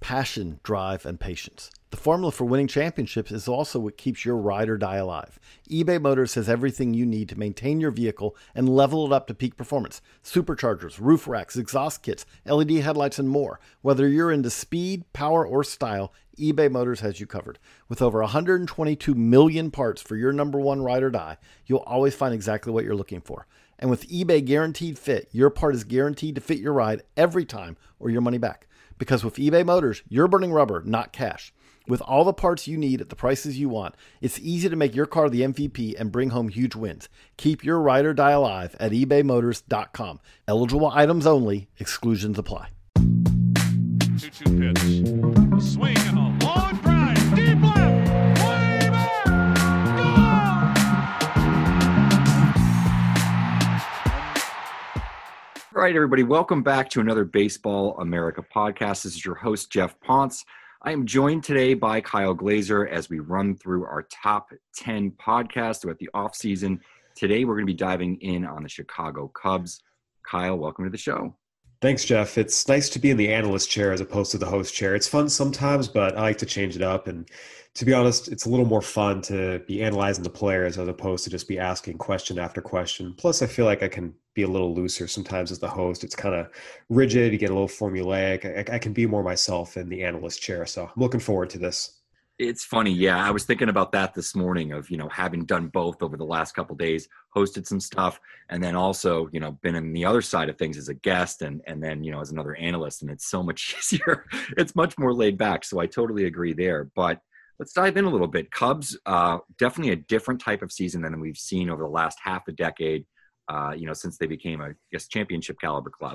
passion, drive, and patience. The formula for winning championships is also what keeps your ride or die alive. eBay Motors has everything you need to maintain your vehicle and level it up to peak performance. Superchargers, roof racks, exhaust kits, LED headlights, and more. Whether you're into speed, power, or style, eBay Motors has you covered. With over 122 million parts for your number one ride or die, you'll always find exactly what you're looking for. And with eBay Guaranteed Fit, your part is guaranteed to fit your ride every time or your money back. Because with eBay Motors, you're burning rubber, not cash. With all the parts you need at the prices you want, it's easy to make your car the MVP and bring home huge wins. Keep your ride or die alive at ebaymotors.com. Eligible items only. Exclusions apply. 2-2 pitch. A swing and a long drive. Deep left. Way back. All right, everybody. Welcome back to another Baseball America podcast. This is your host, Jeff Ponce. I am joined today by Kyle Glaser as we run through our top 10 podcasts throughout the offseason. Today, we're going to be diving in on the Chicago Cubs. Kyle, welcome to the show. Thanks, Jeff. It's nice to be in the analyst chair as opposed to the host chair. It's fun sometimes, but I like to change it up. And to be honest, it's a little more fun to be analyzing the players as opposed to just be asking question after question. Plus, I feel like I can be a little looser sometimes as the host. It's kind of rigid. You get a little formulaic. I can be more myself in the analyst chair. So I'm looking forward to this. It's funny. Yeah, I was thinking about that this morning of, having done both over the last couple of days, hosted some stuff, and then also, been on the other side of things as a guest and then, as another analyst. And it's so much easier. It's much more laid back. So I totally agree there. But let's dive in a little bit. Cubs, definitely a different type of season than we've seen over the last half a decade, since they became championship caliber club.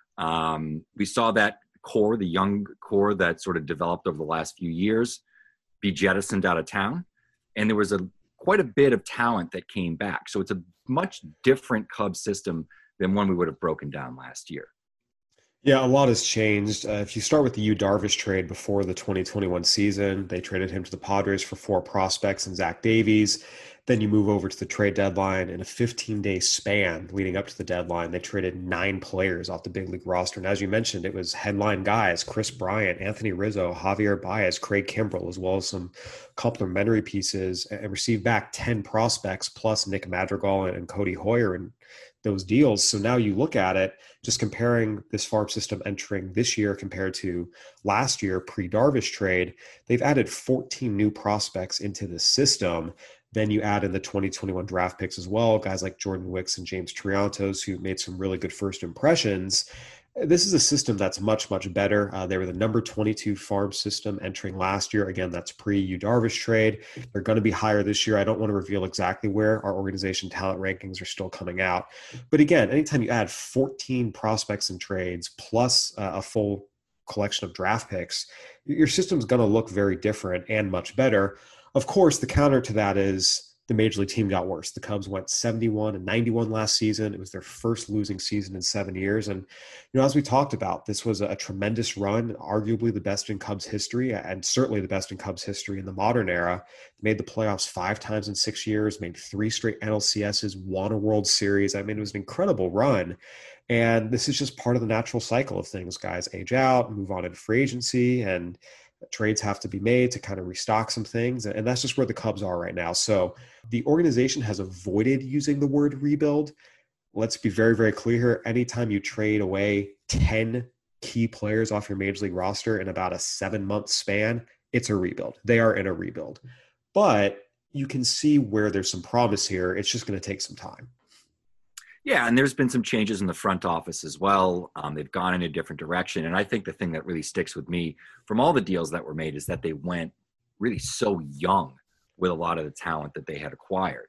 We saw that core, the young core that sort of developed over the last few years, be jettisoned out of town. And there was quite a bit of talent that came back. So it's a much different Cubs system than one we would have broken down last year. Yeah, a lot has changed. If you start with the Yu Darvish trade before the 2021 season, they traded him to the Padres for 4 prospects and Zach Davies. Then you move over to the trade deadline. In a 15-day span leading up to the deadline, they traded 9 players off the big league roster. And as you mentioned, it was headline guys: Chris Bryant, Anthony Rizzo, Javier Baez, Craig Kimbrell, as well as some complementary pieces, and received back 10 prospects plus Nick Madrigal and Cody Hoyer in those deals. So now you look at it, just comparing this farm system entering this year compared to last year, pre-Darvish trade, they've added 14 new prospects into the system. Then you add in the 2021 draft picks as well, guys like Jordan Wicks and James Triantos, who made some really good first impressions. This is a system that's much, much better. They were the number 22 farm system entering last year. Again, that's pre-Yu Darvish trade. They're going to be higher this year. I don't want to reveal exactly where. Our organization talent rankings are still coming out. But again, anytime you add 14 prospects and trades plus a full collection of draft picks, your system's going to look very different and much better. Of course, the counter to that is the major league team got worse. The Cubs went 71-91 last season. It was their first losing season in 7 years. And, as we talked about, this was a tremendous run, arguably the best in Cubs history, and certainly the best in Cubs history in the modern era. Made the playoffs 5 times in 6 years, made 3 straight NLCSs, won a World Series. I mean, it was an incredible run. And this is just part of the natural cycle of things. Guys age out, move on into free agency, and trades have to be made to kind of restock some things. And that's just where the Cubs are right now. So the organization has avoided using the word rebuild. Let's be very, very clear here. Anytime you trade away 10 key players off your major league roster in about a 7-month span, it's a rebuild. They are in a rebuild. But you can see where there's some promise here. It's just going to take some time. Yeah, and there's been some changes in the front office as well. They've gone in a different direction. And I think the thing that really sticks with me from all the deals that were made is that they went really so young with a lot of the talent that they had acquired.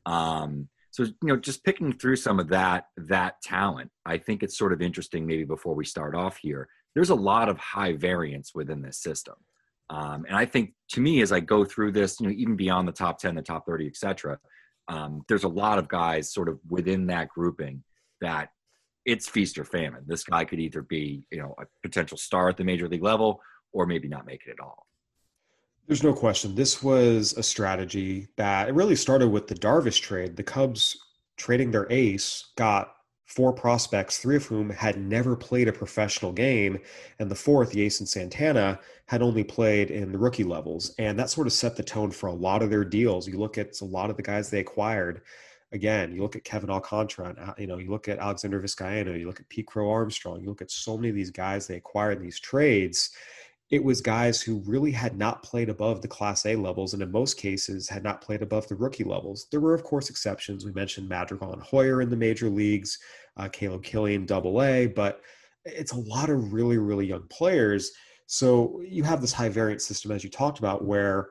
So, just picking through some of that talent, I think it's sort of interesting maybe before we start off here. There's a lot of high variance within this system. And I think, to me, as I go through this, even beyond the top 10, the top 30, et cetera, there's a lot of guys sort of within that grouping that it's feast or famine. This guy could either be, a potential star at the major league level or maybe not make it at all. There's no question. This was a strategy that it really started with the Darvish trade. The Cubs trading their ace got 4 prospects, 3 of whom had never played a professional game, and the fourth, Jason Santana, had only played in the rookie levels. And that sort of set the tone for a lot of their deals. You look at a lot of the guys they acquired. Again, you look at Kevin Alcantara, you look at Alexander Vizcaino, you look at Pete Crow Armstrong, you look at so many of these guys they acquired in these trades. It was guys who really had not played above the Class A levels, and in most cases had not played above the rookie levels. There were, of course, exceptions. We mentioned Madrigal and Hoyer in the major leagues, Caleb Killian, AA, but it's a lot of really, really young players. So you have this high variance system, as you talked about, where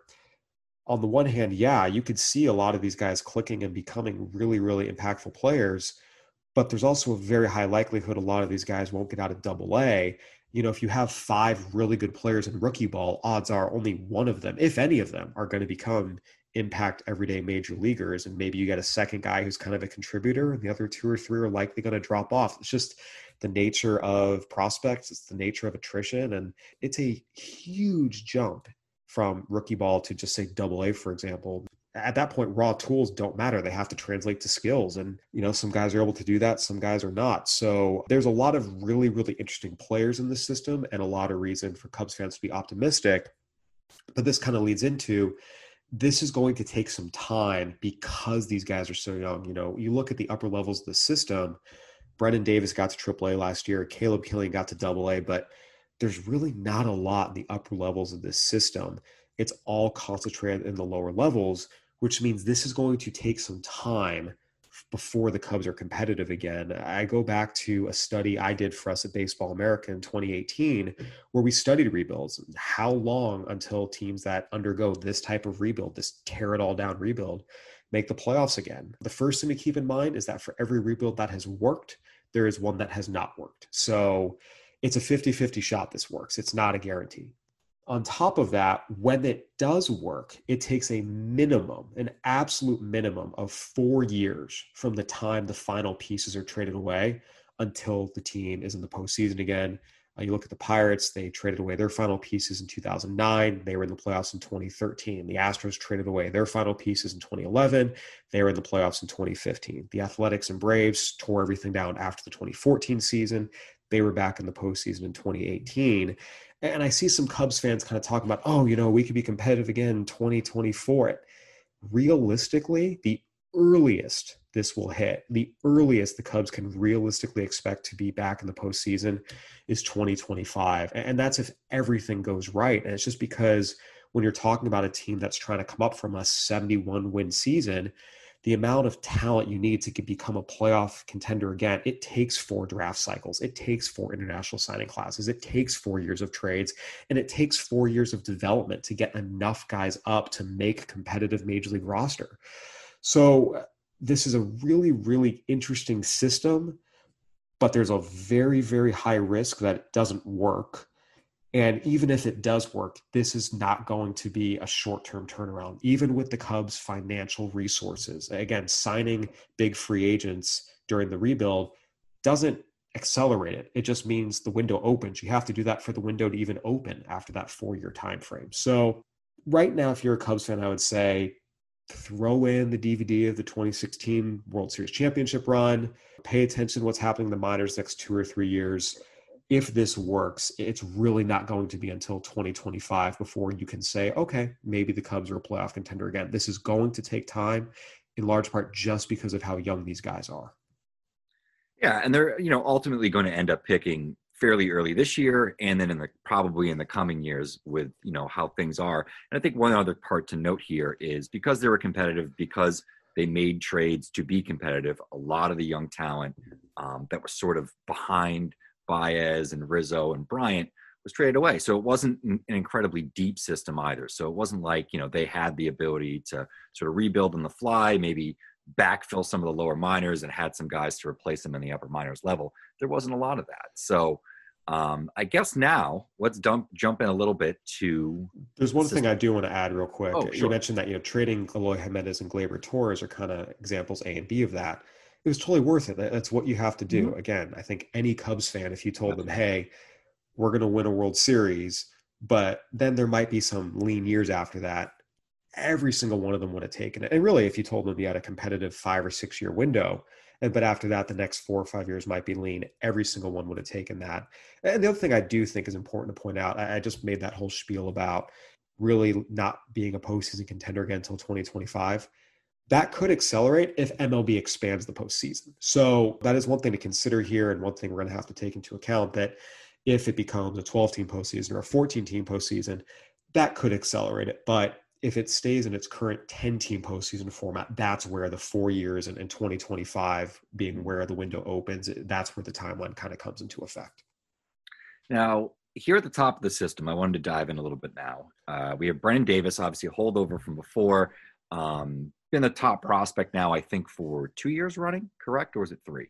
on the one hand, yeah, you could see a lot of these guys clicking and becoming really, really impactful players, but there's also a very high likelihood a lot of these guys won't get out of AA. If you have 5 really good players in rookie ball, odds are only one of them, if any of them, are going to become impact everyday major leaguers. And maybe you get a second guy who's kind of a contributor, and the other 2 or 3 are likely going to drop off. It's just the nature of prospects. It's the nature of attrition. And it's a huge jump from rookie ball to just say AA, for example. At that point, raw tools don't matter. They have to translate to skills. And, some guys are able to do that. Some guys are not. So there's a lot of really, really interesting players in the system and a lot of reason for Cubs fans to be optimistic. But this kind of leads into, this is going to take some time because these guys are so young. You look at the upper levels of the system. Brendan Davis got to AAA last year. Caleb Killian got to AA, but there's really not a lot in the upper levels of this system. It's all concentrated in the lower levels, which means this is going to take some time before the Cubs are competitive again. I go back to a study I did for us at Baseball America in 2018, where we studied rebuilds. How long until teams that undergo this type of rebuild, this tear it all down rebuild, make the playoffs again? The first thing to keep in mind is that for every rebuild that has worked, there is one that has not worked. So it's a 50-50 shot this works. It's not a guarantee. On top of that, when it does work, it takes a minimum, an absolute minimum of 4 years from the time the final pieces are traded away until the team is in the postseason again. You look at the Pirates, they traded away their final pieces in 2009. They were in the playoffs in 2013. The Astros traded away their final pieces in 2011. They were in the playoffs in 2015. The Athletics and Braves tore everything down after the 2014 season. They were back in the postseason in 2018. And I see some Cubs fans kind of talking about, we could be competitive again in 2024. Realistically, the earliest this will hit, the earliest the Cubs can realistically expect to be back in the postseason is 2025. And that's if everything goes right. And it's just because when you're talking about a team that's trying to come up from a 71-win season, the amount of talent you need to become a playoff contender again, it takes 4 draft cycles. It takes 4 international signing classes. It takes 4 years of trades, and it takes 4 years of development to get enough guys up to make a competitive major league roster. So this is a really, really interesting system, but there's a very, very high risk that it doesn't work. And even if it does work, this is not going to be a short-term turnaround, even with the Cubs' financial resources. Again, signing big free agents during the rebuild doesn't accelerate it. It just means the window opens. You have to do that for the window to even open after that 4-year time frame. So right now, if you're a Cubs fan, I would say throw in the DVD of the 2016 World Series championship run, pay attention to what's happening in the minors next 2 or 3 years. If this works, it's really not going to be until 2025 before you can say, okay, maybe the Cubs are a playoff contender again. This is going to take time, in large part just because of how young these guys are. Yeah, and they're ultimately going to end up picking fairly early this year, and then probably in the coming years with how things are. And I think one other part to note here is because they were competitive, because they made trades to be competitive, a lot of the young talent that was sort of behind Baez and Rizzo and Bryant was traded away. So it wasn't an incredibly deep system either. So it wasn't like, they had the ability to sort of rebuild on the fly, maybe backfill some of the lower minors and had some guys to replace them in the upper minors level. There wasn't a lot of that. So I guess now let's jump in a little bit to. There's one thing I do want to add real quick. Oh, sure. You mentioned that, trading Eloy Jimenez and Gleyber Torres are kind of examples A and B of that. It was totally worth it. That's what you have to do. Mm-hmm. Again, I think any Cubs fan, if you told them, hey, we're going to win a World Series, but then there might be some lean years after that, every single one of them would have taken it. And really, if you told them you had a competitive 5 or 6 year window, But after that, the next 4 or 5 years might be lean. Every single one would have taken that. And the other thing I do think is important to point out, I just made that whole spiel about really not being a postseason contender again until 2025. That could accelerate if MLB expands the postseason. So that is one thing to consider here, and one thing we're going to have to take into account, that if it becomes a 12-team postseason or a 14-team postseason, that could accelerate it. But if it stays in its current 10-team postseason format, that's where the 4 years and 2025 being where the window opens, that's where the timeline kind of comes into effect. Now, here at the top of the system, I wanted to dive in a little bit now. We have Brennen Davis, obviously a holdover from before. Been the top prospect now, I think, for 2 years running, correct? Or was it 3?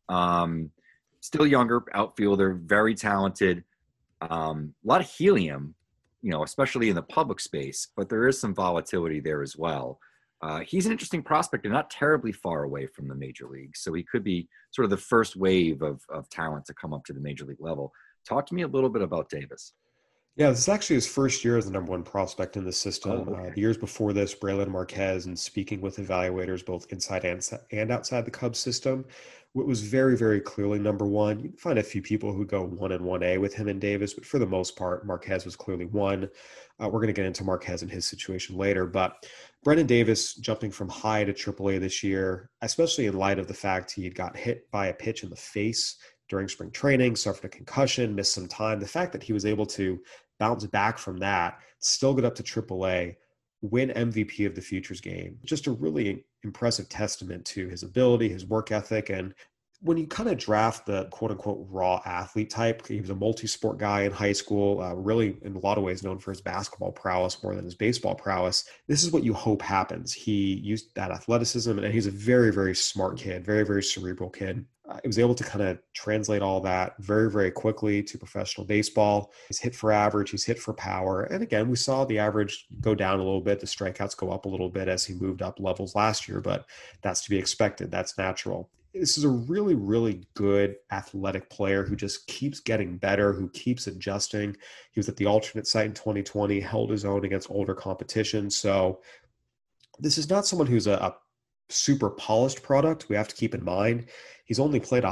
Still younger outfielder, very talented. A lot of helium, especially in the public space, but there is some volatility there as well. He's an interesting prospect and not terribly far away from the major leagues. So he could be sort of the first wave of talent to come up to the major league level. Talk to me a little bit about Davis. Yeah, this is actually his first year as the number one prospect in the system. Oh, okay. The years before this, Braylon Marquez, and speaking with evaluators both inside and outside the Cubs system, it was very, very clearly number one. You can find a few people who go 1 and 1A with him and Davis, but for the most part, Marquez was clearly one. We're going to get into Marquez and his situation later, but Brennen Davis jumping from high to AAA this year, especially in light of the fact he had got hit by a pitch in the face during spring training, suffered a concussion, missed some time. The fact that he was able to bounce back from that, still get up to AAA, win MVP of the Futures game, just a really impressive testament to his ability, his work ethic. And when you kind of draft the quote unquote raw athlete type, he was a multi-sport guy in high school, really in a lot of ways known for his basketball prowess more than his baseball prowess. This is what you hope happens. He used that athleticism, and he's a very, very smart kid, very, very cerebral kid. He was able to kind of translate all that very, very quickly to professional baseball. He's hit for average, he's hit for power. And again, we saw the average go down a little bit, the strikeouts go up a little bit as he moved up levels last year, but that's to be expected. That's natural. This is a really, really good athletic player who just keeps getting better, who keeps adjusting. He was at the alternate site in 2020, held his own against older competition. So this is not someone who's a super polished product. We have to keep in mind he's only played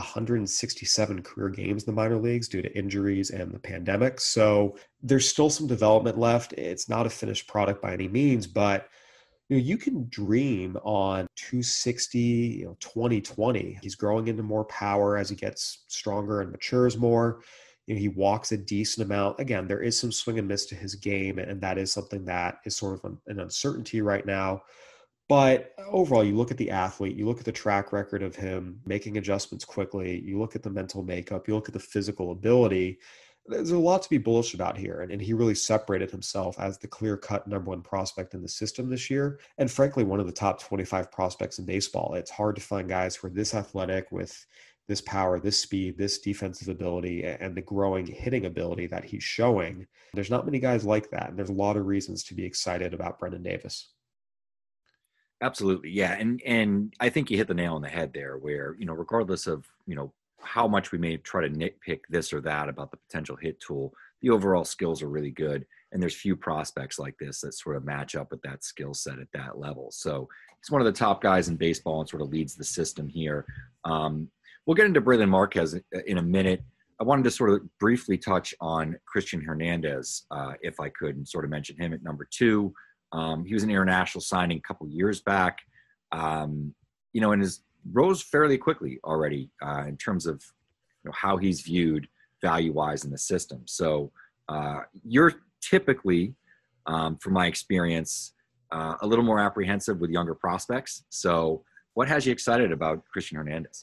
167 career games in the minor leagues due to injuries and the pandemic. So there's still some development left. It's not a finished product by any means, but you can dream on 260, 2020. He's growing into more power as he gets stronger and matures more. He walks a decent amount. Again, there is some swing and miss to his game, and that is something that is sort of an uncertainty right now. But overall, you look at the athlete, you look at the track record of him making adjustments quickly, you look at the mental makeup, you look at the physical ability. There's a lot to be bullish about here. And he really separated himself as the clear-cut number one prospect in the system this year. And frankly, one of the top 25 prospects in baseball. It's hard to find guys who are this athletic with this power, this speed, this defensive ability, and the growing hitting ability that he's showing. There's not many guys like that. And there's a lot of reasons to be excited about Brennen Davis. Absolutely. Yeah. And I think you hit the nail on the head there where, regardless of, how much we may try to nitpick this or that about the potential hit tool, the overall skills are really good. And there's few prospects like this that sort of match up with that skill set at that level. So he's one of the top guys in baseball and sort of leads the system here. We'll get into Braylon Marquez in a minute. I wanted to sort of briefly touch on Christian Hernandez, if I could, and sort of mention him at number 2. He was an international signing a couple years back, and has rose fairly quickly already in terms of how he's viewed value-wise in the system. So you're typically, from my experience, a little more apprehensive with younger prospects. So what has you excited about Christian Hernandez?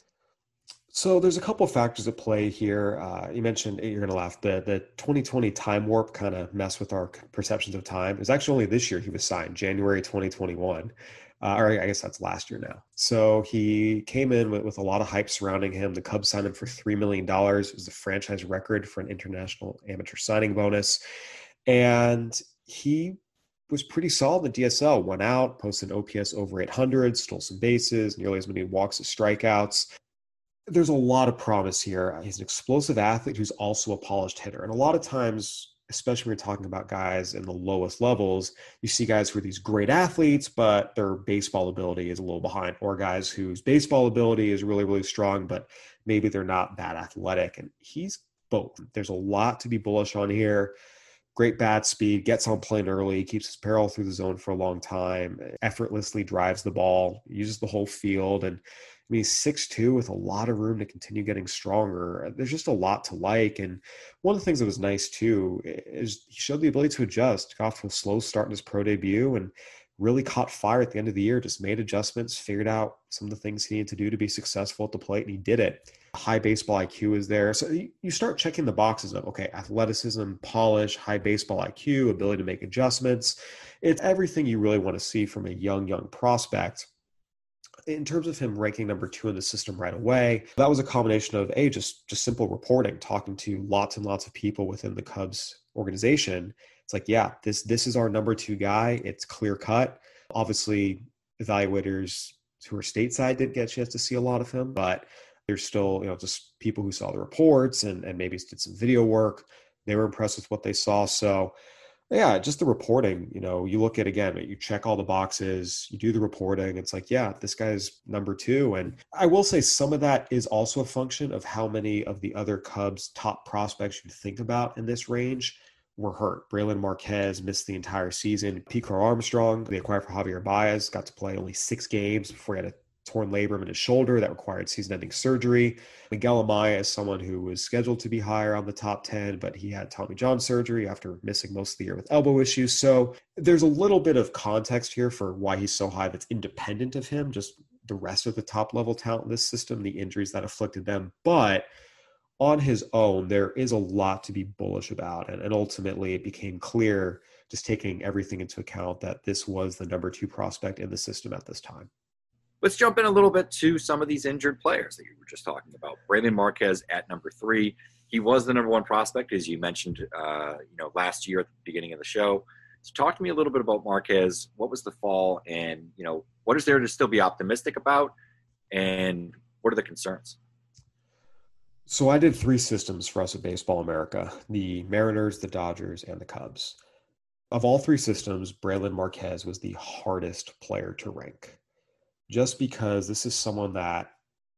So there's a couple of factors at play here. You mentioned, you're going to laugh, the 2020 time warp kind of messed with our perceptions of time. It was actually only this year he was signed, January 2021. Or I guess that's last year now. So he came in with a lot of hype surrounding him. The Cubs signed him for $3 million. It was the franchise record for an international amateur signing bonus. And he was pretty solid in the DSL, went out, posted an OPS over 800, stole some bases, nearly as many walks as strikeouts. There's a lot of promise here. He's an explosive athlete who's also a polished hitter. And a lot of times especially when you're talking about guys in the lowest levels. You see guys who are these great athletes, but their baseball ability is a little behind, or guys whose baseball ability is really, really strong, but maybe they're not that athletic. And he's both. There's a lot to be bullish on here. Great bat speed, gets on plane early, keeps his barrel through the zone for a long time, effortlessly drives the ball, uses the whole field. And I mean, he's 6'2" with a lot of room to continue getting stronger. There's just a lot to like. And one of the things that was nice too is he showed the ability to adjust, got off to a slow start in his pro debut and really caught fire at the end of the year, just made adjustments, figured out some of the things he needed to do to be successful at the plate, and he did it. High baseball IQ is there. So you start checking the boxes of, okay, athleticism, polish, high baseball IQ, ability to make adjustments. It's everything you really want to see from a young prospect. In terms of him ranking number 2 in the system right away, that was a combination of just simple reporting, talking to lots and lots of people within the Cubs organization. It's like, yeah, this is our number 2 guy. It's clear cut. Obviously, evaluators who are stateside didn't get a chance to see a lot of him, but there's still, just people who saw the reports and maybe did some video work. They were impressed with what they saw. So yeah, just the reporting, you look at, again, you check all the boxes, you do the reporting. It's like, yeah, this guy's number 2. And I will say some of that is also a function of how many of the other Cubs top prospects you think about in this range were hurt. Brailyn Marquez missed the entire season. Pete Armstrong, they acquired for Javier Baez, got to play only 6 games before he had a torn labrum in his shoulder that required season-ending surgery. Miguel Amaya is someone who was scheduled to be higher on the top 10, but he had Tommy John surgery after missing most of the year with elbow issues. So there's a little bit of context here for why he's so high that's independent of him, just the rest of the top-level talent in this system, the injuries that afflicted them. But on his own, there is a lot to be bullish about. And ultimately, it became clear, just taking everything into account, that this was the number 2 prospect in the system at this time. Let's jump in a little bit to some of these injured players that you were just talking about. Brailyn Marquez at number 3. He was the number 1 prospect, as you mentioned, last year at the beginning of the show. So talk to me a little bit about Marquez. What was the fall, and what is there to still be optimistic about, and what are the concerns? So I did 3 systems for us at Baseball America: the Mariners, the Dodgers, and the Cubs. Of all 3 systems, Brailyn Marquez was the hardest player to rank, just because this is someone that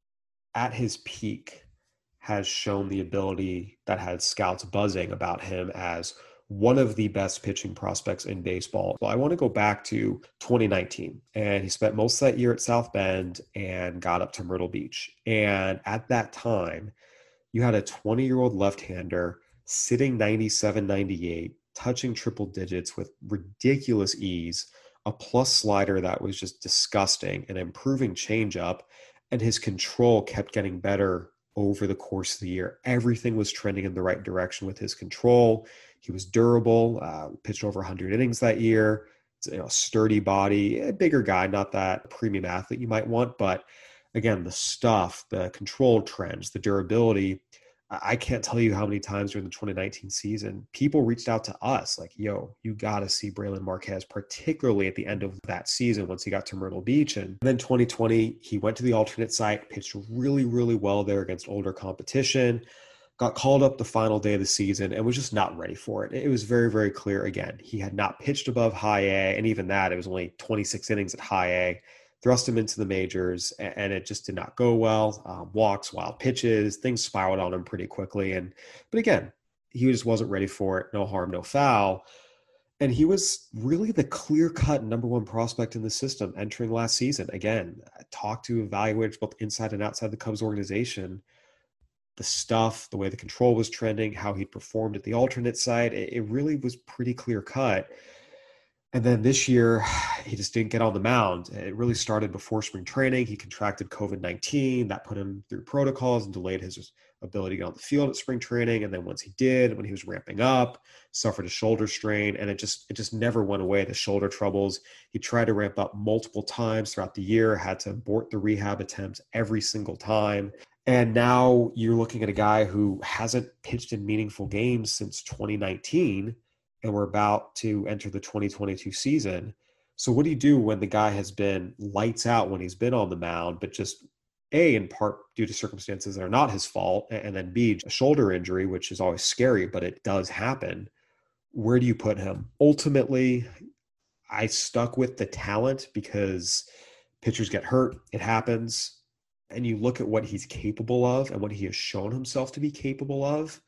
at his peak has shown the ability that had scouts buzzing about him as one of the best pitching prospects in baseball. Well, I want to go back to 2019, and he spent most of that year at South Bend and got up to Myrtle Beach. And at that time, you had a 20-year-old left-hander sitting 97, 98, touching triple digits with ridiculous ease, a plus slider that was just disgusting, an improving changeup, and his control kept getting better over the course of the year. Everything was trending in the right direction with his control. He was durable, pitched over 100 innings that year. A sturdy body, a bigger guy, not that premium athlete you might want, but again, the stuff, the control trends, the durability. I can't tell you how many times during the 2019 season, people reached out to us like, yo, you got to see Brailyn Marquez, particularly at the end of that season once he got to Myrtle Beach. And then 2020, he went to the alternate site, pitched really, really well there against older competition, got called up the final day of the season and was just not ready for it. It was very, very clear. Again, he had not pitched above high A, and even that, it was only 26 innings at high A. Thrust him into the majors, and it just did not go well. Walks, wild pitches, things spiraled on him pretty quickly. But again, he just wasn't ready for it. No harm, no foul. And he was really the clear-cut number 1 prospect in the system entering last season. Again, I talked to evaluators both inside and outside the Cubs organization. The stuff, the way the control was trending, how he performed at the alternate side, it really was pretty clear-cut. And then this year, he just didn't get on the mound. It really started before spring training. He contracted COVID-19. That put him through protocols and delayed his ability to get on the field at spring training. And then once he did, when he was ramping up, suffered a shoulder strain, and it just never went away, the shoulder troubles. He tried to ramp up multiple times throughout the year, had to abort the rehab attempts every single time. And now you're looking at a guy who hasn't pitched in meaningful games since 2019, and we're about to enter the 2022 season. So what do you do when the guy has been lights out when he's been on the mound, but just A, in part due to circumstances that are not his fault, and then B, a shoulder injury, which is always scary, but it does happen. Where do you put him? Ultimately, I stuck with the talent because pitchers get hurt. It happens. And you look at what he's capable of and what he has shown himself to be capable of,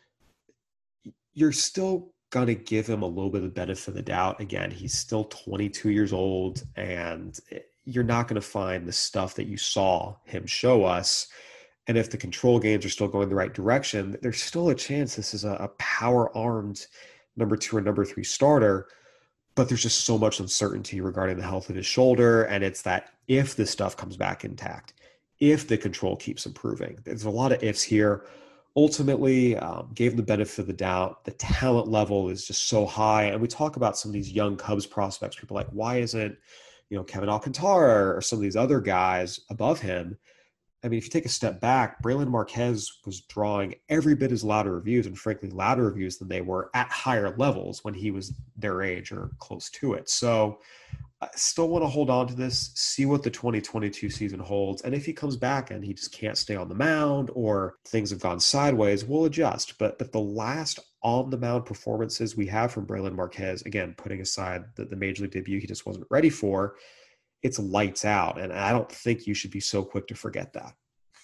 you're still going to give him a little bit of the benefit of the doubt. Again, he's still 22 years old, and you're not going to find the stuff that you saw him show us. And if the control games are still going the right direction, there's still a chance this is a power-armed number 2 or number 3 starter. But there's just so much uncertainty regarding the health of his shoulder. And it's that if this stuff comes back intact, if the control keeps improving, there's a lot of ifs here. Ultimately, gave him the benefit of the doubt. The talent level is just so high. And we talk about some of these young Cubs prospects. People are like, why isn't, Kevin Alcantara or some of these other guys above him? I mean, if you take a step back, Brailyn Marquez was drawing every bit as louder reviews, and frankly, louder reviews than they were at higher levels when he was their age or close to it. So I still want to hold on to this, see what the 2022 season holds. And if he comes back and he just can't stay on the mound or things have gone sideways, we'll adjust. But the last on-the-mound performances we have from Brailyn Marquez, again, putting aside the Major League debut he just wasn't ready for, it's lights out. And I don't think you should be so quick to forget that.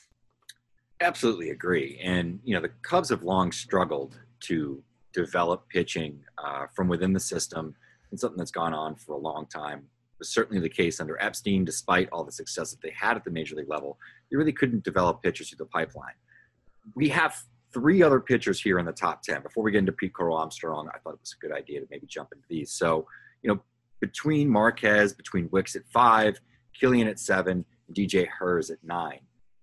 Absolutely agree. And, the Cubs have long struggled to develop pitching from within the system. It's something that's gone on for a long time. It was certainly the case under Epstein, despite all the success that they had at the Major League level. They really couldn't develop pitchers through the pipeline. We have 3 other pitchers here in the top 10. Before we get into Pete Crow-Armstrong, I thought it was a good idea to maybe jump into these. So, between Marquez, between Wicks at 5, Killian at 7, and DJ Herz at 9.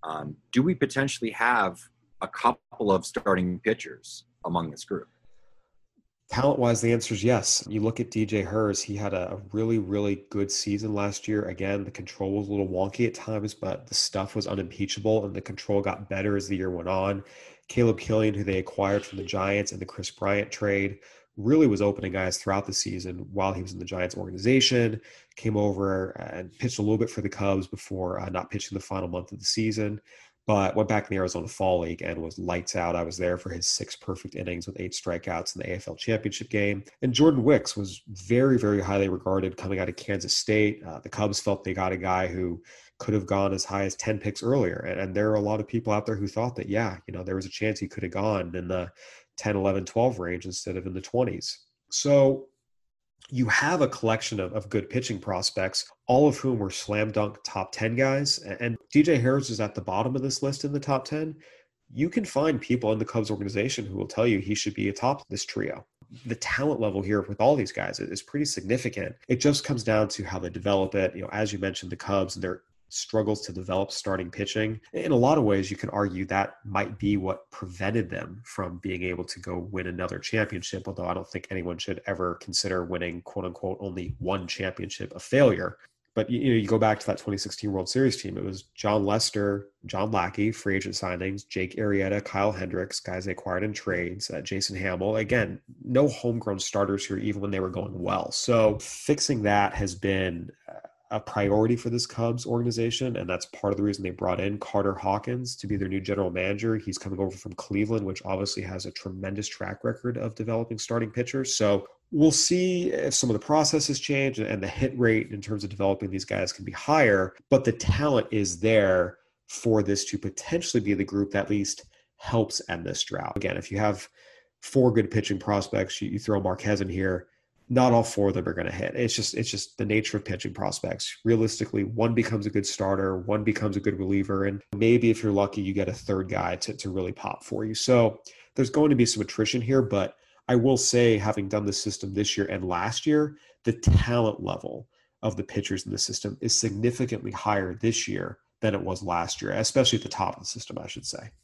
Do we potentially have a couple of starting pitchers among this group? Talent-wise, the answer is yes. You look at DJ Herz, he had a really, really good season last year. Again, the control was a little wonky at times, but the stuff was unimpeachable, and the control got better as the year went on. Caleb Killian, who they acquired from the Giants in the Chris Bryant trade, really was opening guys throughout the season while he was in the Giants organization, came over and pitched a little bit for the Cubs before not pitching the final month of the season, but went back in the Arizona Fall League and was lights out. I was there for his 6 perfect innings with 8 strikeouts in the AFL Championship game. And Jordan Wicks was very, very highly regarded coming out of Kansas State. The Cubs felt they got a guy who could have gone as high as 10 picks earlier. And there are a lot of people out there who thought that, there was a chance he could have gone in the 10, 11, 12 range instead of in the 20s. So you have a collection of good pitching prospects, all of whom were slam dunk top 10 guys. And DJ Herz is at the bottom of this list in the top 10. You can find people in the Cubs organization who will tell you he should be atop this trio. The talent level here with all these guys is pretty significant. It just comes down to how they develop it. As you mentioned, the Cubs, their struggles to develop starting pitching. In a lot of ways, you can argue that might be what prevented them from being able to go win another championship, although I don't think anyone should ever consider winning, quote unquote, only one championship a failure. But you go back to that 2016 World Series team. It was John Lester, John Lackey, free agent signings, Jake Arrieta, Kyle Hendricks, guys they acquired in trades, Jason Hamill. Again, no homegrown starters here, even when they were going well. So fixing that has been a priority for this Cubs organization, and that's part of the reason they brought in Carter Hawkins to be their new general manager. He's coming over from Cleveland, which obviously has a tremendous track record of developing starting pitchers. So we'll see if some of the processes change and the hit rate in terms of developing these guys can be higher, but the talent is there for this to potentially be the group that at least helps end this drought. Again, if you have 4 good pitching prospects, you throw Marquez in here, not all 4 of them are going to hit. It's just the nature of pitching prospects. Realistically, one becomes a good starter, one becomes a good reliever, and maybe if you're lucky, you get a 3rd guy to really pop for you. So there's going to be some attrition here, but I will say, having done the system this year and last year, the talent level of the pitchers in the system is significantly higher this year than it was last year, especially at the top of the system, I should say.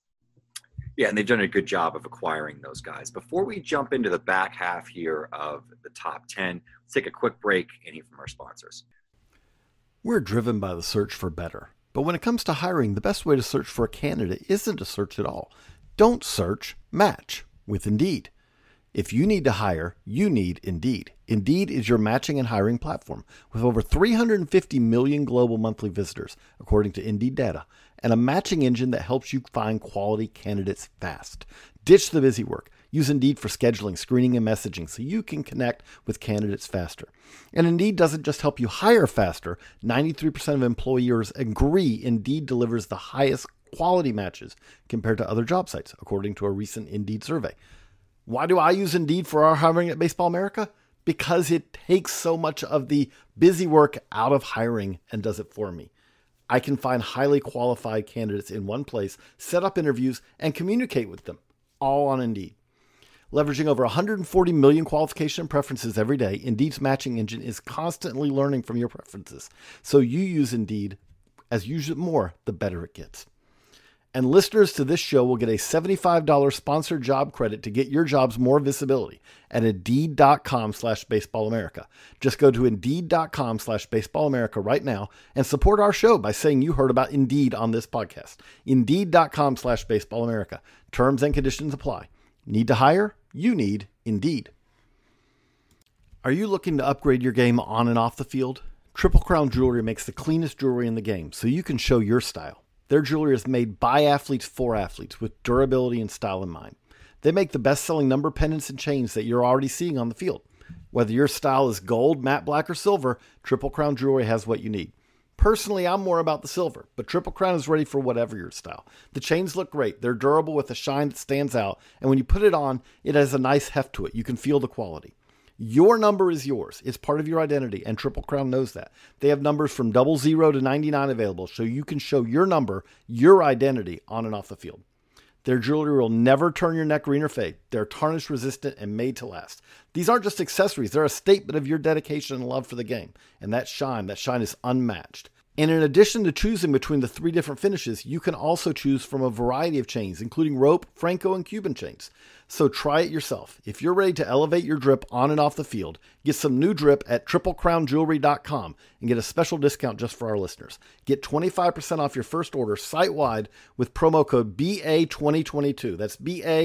Yeah, and they've done a good job of acquiring those guys. Before we jump into the back half here of the top 10, let's take a quick break and hear from our sponsors. We're driven by the search for better. But when it comes to hiring, the best way to search for a candidate isn't to search at all. Don't search, match with Indeed. If you need to hire, you need Indeed. Indeed is your matching and hiring platform with over 350 million global monthly visitors, according to Indeed data, and a matching engine that helps you find quality candidates fast. Ditch the busy work. Use Indeed for scheduling, screening, and messaging so you can connect with candidates faster. And Indeed doesn't just help you hire faster. 93% of employers agree Indeed delivers the highest quality matches compared to other job sites, according to a recent Indeed survey. Why do I use Indeed for our hiring at Baseball America? Because it takes so much of the busy work out of hiring and does it for me. I can find highly qualified candidates in one place, set up interviews, and communicate with them, all on Indeed. Leveraging over 140 million qualification preferences every day, Indeed's matching engine is constantly learning from your preferences. So you use Indeed. As you use it more, the better it gets. And listeners to this show will get a $75 sponsored job credit to get your jobs more visibility at Indeed.com/BaseballAmerica. Just go to Indeed.com/BaseballAmerica right now and support our show by saying you heard about Indeed on this podcast. Indeed.com/BaseballAmerica. Terms and conditions apply. Need to hire? You need Indeed. Are you looking to upgrade your game on and off the field? Triple Crown Jewelry makes the cleanest jewelry in the game so you can show your style. Their jewelry is made by athletes for athletes with durability and style in mind. They make the best-selling number pendants and chains that you're already seeing on the field. Whether your style is gold, matte black, or silver, Triple Crown Jewelry has what you need. Personally, I'm more about the silver, but Triple Crown is ready for whatever your style. The chains look great. They're durable with a shine that stands out, and when you put it on, it has a nice heft to it. You can feel the quality. Your number is yours. It's part of your identity, and Triple Crown knows that. They have numbers from 00 to 99 available, so you can show your number, your identity, on and off the field. Their jewelry will never turn your neck green or fade. They're tarnish resistant and made to last. These aren't just accessories. They're a statement of your dedication and love for the game. And that shine is unmatched. And in addition to choosing between the 3 different finishes, you can also choose from a variety of chains, including rope, Franco, and Cuban chains. So try it yourself. If you're ready to elevate your drip on and off the field, get some new drip at triplecrownjewelry.com and get a special discount just for our listeners. Get 25% off your first order site-wide with promo code BA2022. That's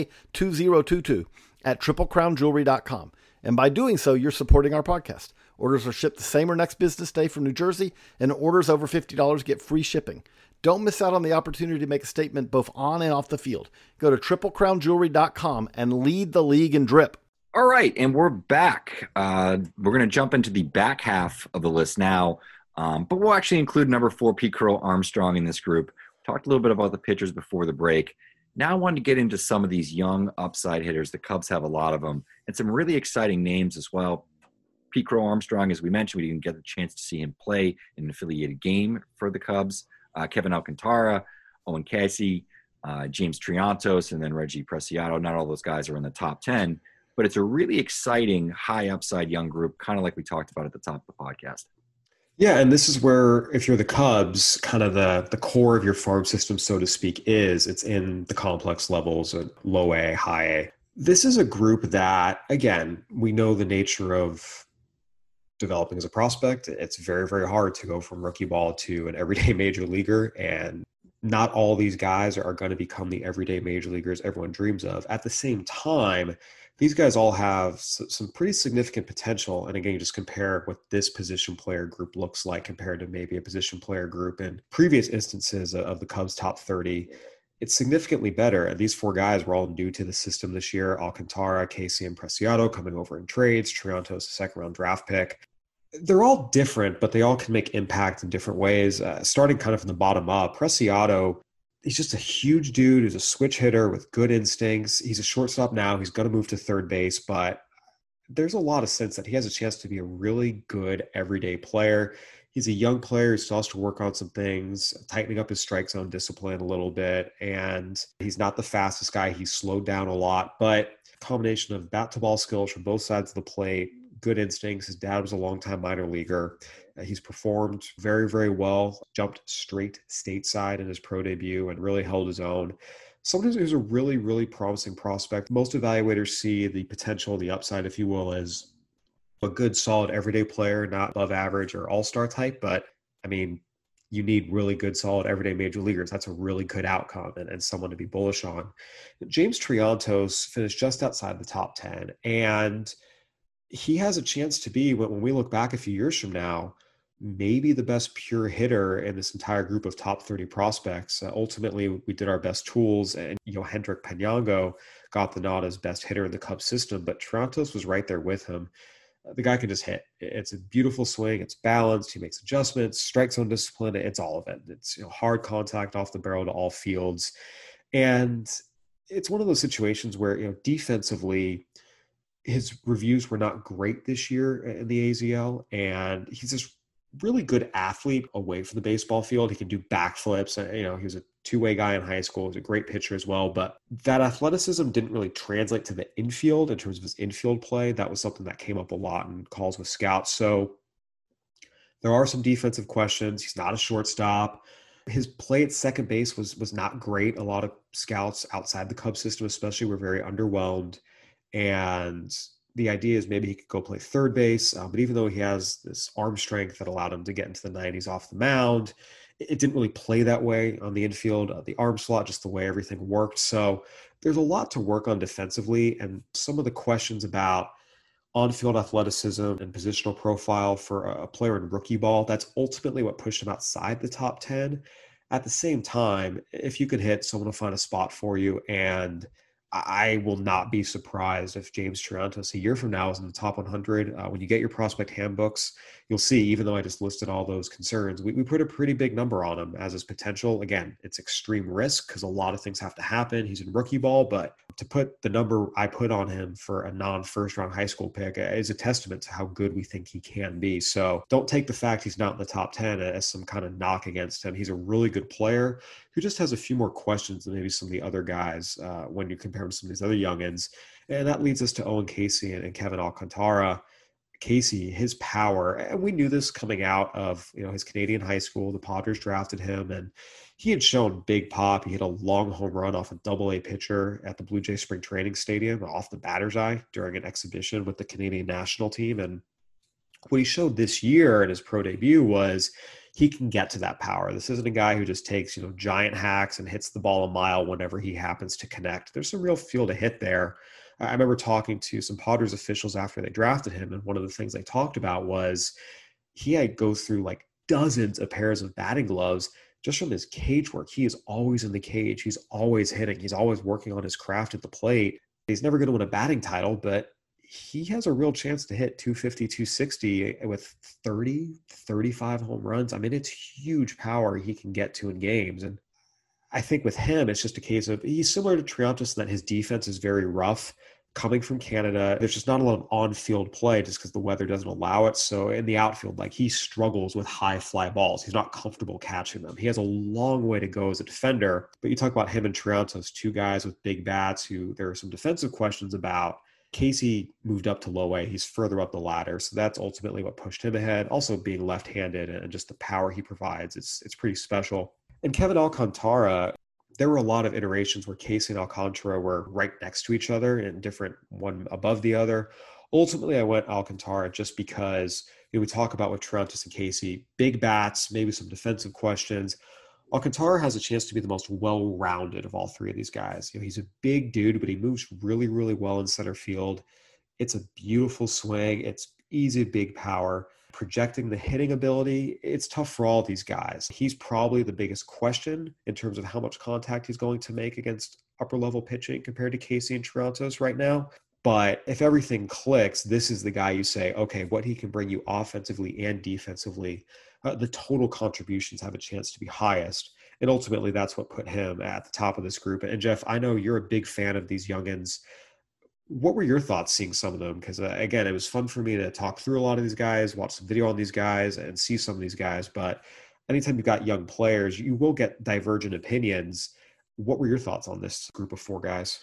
BA2022 at triplecrownjewelry.com. And by doing so, you're supporting our podcast. Orders are shipped the same or next business day from New Jersey, and orders over $50 get free shipping. Don't miss out on the opportunity to make a statement both on and off the field. Go to triplecrownjewelry.com and lead the league in drip. All right, and we're back. We're going to jump into the back half of the list now, but we'll actually include number 4, Pete Crow Armstrong, in this group. Talked a little bit about the pitchers before the break. Now I wanted to get into some of these young upside hitters. The Cubs have a lot of them, and some really exciting names as well. Pete Crow Armstrong, as we mentioned, we didn't get the chance to see him play in an affiliated game for the Cubs. Kevin Alcantara, Owen Casey, James Triantos, and then Reggie Preciado. Not all those guys are in the top 10, but it's a really exciting, high upside young group, kind of like we talked about at the top of the podcast. Yeah, and this is where, if you're the Cubs, kind of the core of your farm system, so to speak, it's in the complex levels of low A, high A. This is a group that, again, we know the nature of developing as a prospect. It's very, very hard to go from rookie ball to an everyday major leaguer, and not all these guys are going to become the everyday major leaguers everyone dreams of. At the same time, these guys all have some pretty significant potential. And again, you just compare what this position player group looks like compared to maybe a position player group in previous instances of the Cubs top 30. It's significantly better. And these 4 guys were all new to the system this year. Alcantara, Casey, and Preciado coming over in trades. Triantos, a second-round draft pick. They're all different, but they all can make impact in different ways. Starting kind of from the bottom up, Preciado, he's just a huge dude who's a switch hitter with good instincts. He's a shortstop now. He's going to move to third base, but there's a lot of sense that he has a chance to be a really good everyday player. He's a young player who still has to work on some things, tightening up his strike zone discipline a little bit. And he's not the fastest guy. He's slowed down a lot, but a combination of bat to ball skills from both sides of the plate, good instincts. His dad was a longtime minor leaguer. He's performed very, very well, jumped straight stateside in his pro debut and really held his own. Someone who's a really, really promising prospect. Most evaluators see the potential, the upside, if you will, as a good, solid everyday player, not above average or all-star type. But, I mean, you need really good, solid everyday major leaguers. That's a really good outcome and someone to be bullish on. James Triantos finished just outside the top 10, and he has a chance to be, when we look back a few years from now, maybe the best pure hitter in this entire group of top 30 prospects. Ultimately, we did our best tools, and Hendrik Penyango got the nod as best hitter in the Cubs system, but Triantos was right there with him. The guy can just hit. It's a beautiful swing. It's balanced. He makes adjustments, strike zone discipline. It's all of it. It's hard contact off the barrel to all fields. And it's one of those situations where, defensively, his reviews were not great this year in the AZL. And he's this really good athlete away from the baseball field. He can do backflips. He was a two-way guy in high school. He was a great pitcher as well. But that athleticism didn't really translate to the infield in terms of his infield play. That was something that came up a lot in calls with scouts. So there are some defensive questions. He's not a shortstop. His play at second base was not great. A lot of scouts outside the Cubs system especially were very underwhelmed. And the idea is maybe he could go play third base, but even though he has this arm strength that allowed him to get into the 90s off the mound, it didn't really play that way on the infield, the arm slot, just the way everything worked. So there's a lot to work on defensively, and some of the questions about on-field athleticism and positional profile for a player in rookie ball, that's ultimately what pushed him outside the top 10. At the same time, if you could hit, someone will find a spot for you, and I will not be surprised if James Triantos a year from now is in the top 100. When you get your prospect handbooks, you'll see, even though I just listed all those concerns, we put a pretty big number on him as his potential. Again, it's extreme risk because a lot of things have to happen. He's in rookie ball, but to put the number I put on him for a non-first round high school pick is a testament to how good we think he can be. So don't take the fact he's not in the top 10 as some kind of knock against him. He's a really good player who just has a few more questions than maybe some of the other guys when you compare him to some of these other youngins. And that leads us to Owen Casey and Kevin Alcantara. Casey, his power, and we knew this coming out of his Canadian high school. The Padres drafted him, and he had shown big pop. He hit a long home run off a Double-A pitcher at the Blue Jay Spring Training Stadium off the batter's eye during an exhibition with the Canadian national team. And what he showed this year in his pro debut was he can get to that power. This isn't a guy who just takes giant hacks and hits the ball a mile whenever he happens to connect. There's some real feel to hit there. I remember talking to some Padres officials after they drafted him, and one of the things they talked about was he had go through like dozens of pairs of batting gloves just from his cage work. He is always in the cage. He's always hitting. He's always working on his craft at the plate. He's never going to win a batting title, but he has a real chance to hit 250, 260 with 30, 35 home runs. I mean, it's huge power he can get to in games. And I think with him, it's just a case of he's similar to Triantos in that his defense is very rough. Coming from Canada, there's just not a lot of on-field play just because the weather doesn't allow it. So in the outfield, he struggles with high fly balls. He's not comfortable catching them. He has a long way to go as a defender. But you talk about him and Triantos, two guys with big bats who there are some defensive questions about. Casey moved up to low A. He's further up the ladder. So that's ultimately what pushed him ahead. Also being left-handed and just the power he provides, it's pretty special. And Kevin Alcantara, there were a lot of iterations where Casey and Alcantara were right next to each other and different, one above the other. Ultimately, I went Alcantara just because we talk about with Triantos and Casey, big bats, maybe some defensive questions. Alcantara has a chance to be the most well-rounded of all three of these guys. He's a big dude, but he moves really, really well in center field. It's a beautiful swing. It's easy, big power. Projecting the hitting ability, it's tough for all these guys. He's probably the biggest question in terms of how much contact he's going to make against upper-level pitching compared to Casey and Triantos right now. But if everything clicks, this is the guy you say, okay, what he can bring you offensively and defensively, the total contributions have a chance to be highest. And ultimately, that's what put him at the top of this group. And Jeff, I know you're a big fan of these youngins. What were your thoughts seeing some of them? Because again, it was fun for me to talk through a lot of these guys, watch some video on these guys, and see some of these guys. But anytime you've got young players, you will get divergent opinions. What were your thoughts on this group of four guys?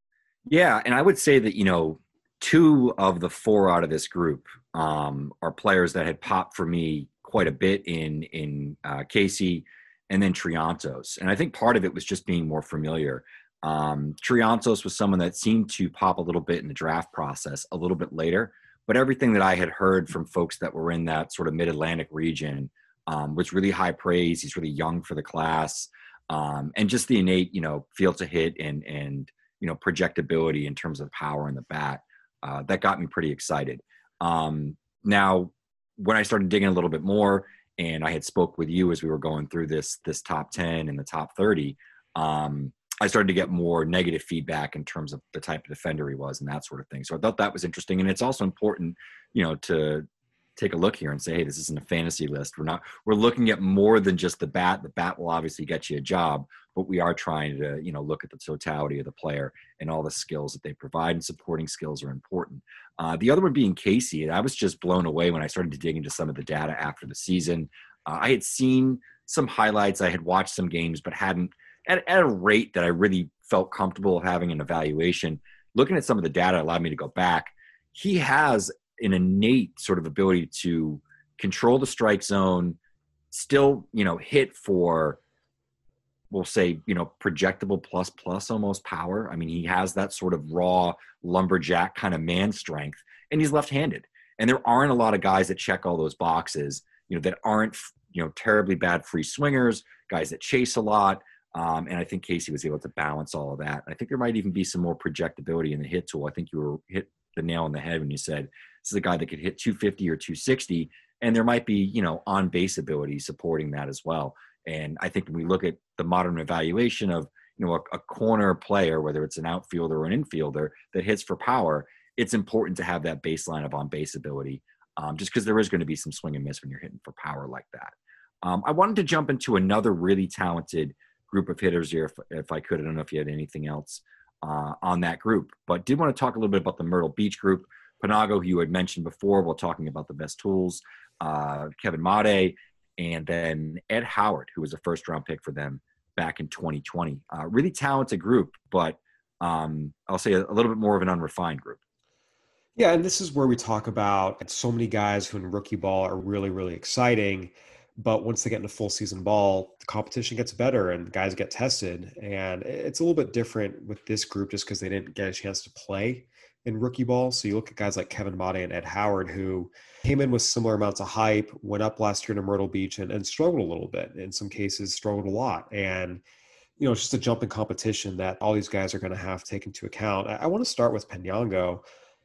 Yeah, and I would say that, two of the four out of this group are players that had popped for me quite a bit in Casey and then Triantos. And I think part of it was just being more familiar. Triantos was someone that seemed to pop a little bit in the draft process a little bit later, but everything that I had heard from folks that were in that sort of mid-Atlantic region was really high praise. He's really young for the class, and just the innate, feel to hit and projectability in terms of power in the bat. That got me pretty excited. Now, when I started digging a little bit more, and I had spoke with you as we were going through this top 10 and the top 30, I started to get more negative feedback in terms of the type of defender he was and that sort of thing. So I thought that was interesting. And it's also important, to take a look here and say, hey, this isn't a fantasy list. We're looking at more than just the bat. The bat will obviously get you a job, but we are trying to, look at the totality of the player and all the skills that they provide, and supporting skills are important. The other one being Casey. I was just blown away when I started to dig into some of the data after the season. I had seen some highlights. I had watched some games, but hadn't at a rate that I really felt comfortable having an evaluation. Looking at some of the data allowed me to go back. He has an innate sort of ability to control the strike zone, still, hit for, we'll say, projectable plus almost power. I mean, he has that sort of raw lumberjack kind of man strength, and he's left-handed. And there aren't a lot of guys that check all those boxes, that aren't, terribly bad free swingers, guys that chase a lot. And I think Casey was able to balance all of that. I think there might even be some more projectability in the hit tool. I think you hit the nail on the head when you said this is a guy that could hit 250 or 260, and there might be, on base ability supporting that as well. And I think when we look at the modern evaluation of, a corner player, whether it's an outfielder or an infielder that hits for power, it's important to have that baseline of on base ability, just because there is going to be some swing and miss when you're hitting for power like that. I wanted to jump into another really talented group of hitters here, if I could. I don't know if you had anything else on that group, but did want to talk a little bit about the Myrtle Beach group. Panago, who you had mentioned before while talking about the best tools, Kevin Made, and then Ed Howard, who was a first-round pick for them back in 2020. Really talented group, but I'll say a little bit more of an unrefined group. Yeah, and this is where we talk about so many guys who in rookie ball are really, really exciting. But once they get into full season ball, the competition gets better and guys get tested. And it's a little bit different with this group just because they didn't get a chance to play in rookie ball. So you look at guys like Kevin Made and Ed Howard, who came in with similar amounts of hype, went up last year to Myrtle Beach and struggled a little bit. In some cases, struggled a lot. And, it's just a jump in competition that all these guys are going to have to take into account. I want to start with Penyango.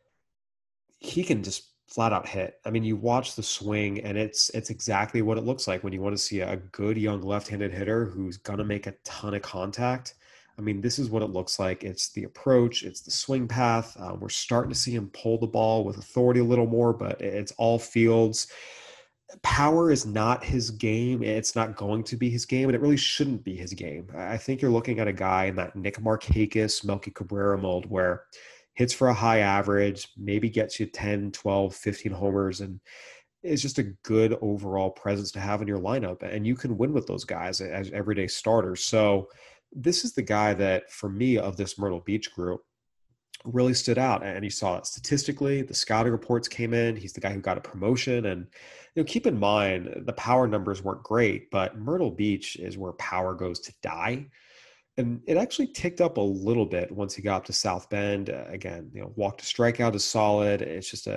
He can just flat out hit. I mean, you watch the swing and it's exactly what it looks like when you want to see a good young left-handed hitter who's going to make a ton of contact. I mean, this is what it looks like. It's the approach, it's the swing path. We're starting to see him pull the ball with authority a little more, but it's all fields. Power is not his game. It's not going to be his game, and it really shouldn't be his game. I think you're looking at a guy in that Nick Markakis, Melky Cabrera mold where hits for a high average, maybe gets you 10, 12, 15 homers, and is just a good overall presence to have in your lineup. And you can win with those guys as everyday starters. So this is the guy that, for me, of this Myrtle Beach group, really stood out. And you saw it statistically. The scouting reports came in. He's the guy who got a promotion. And keep in mind, the power numbers weren't great, but Myrtle Beach is where power goes to die. And it actually ticked up a little bit once he got up to South Bend. Again, walk to strikeout is solid. It's just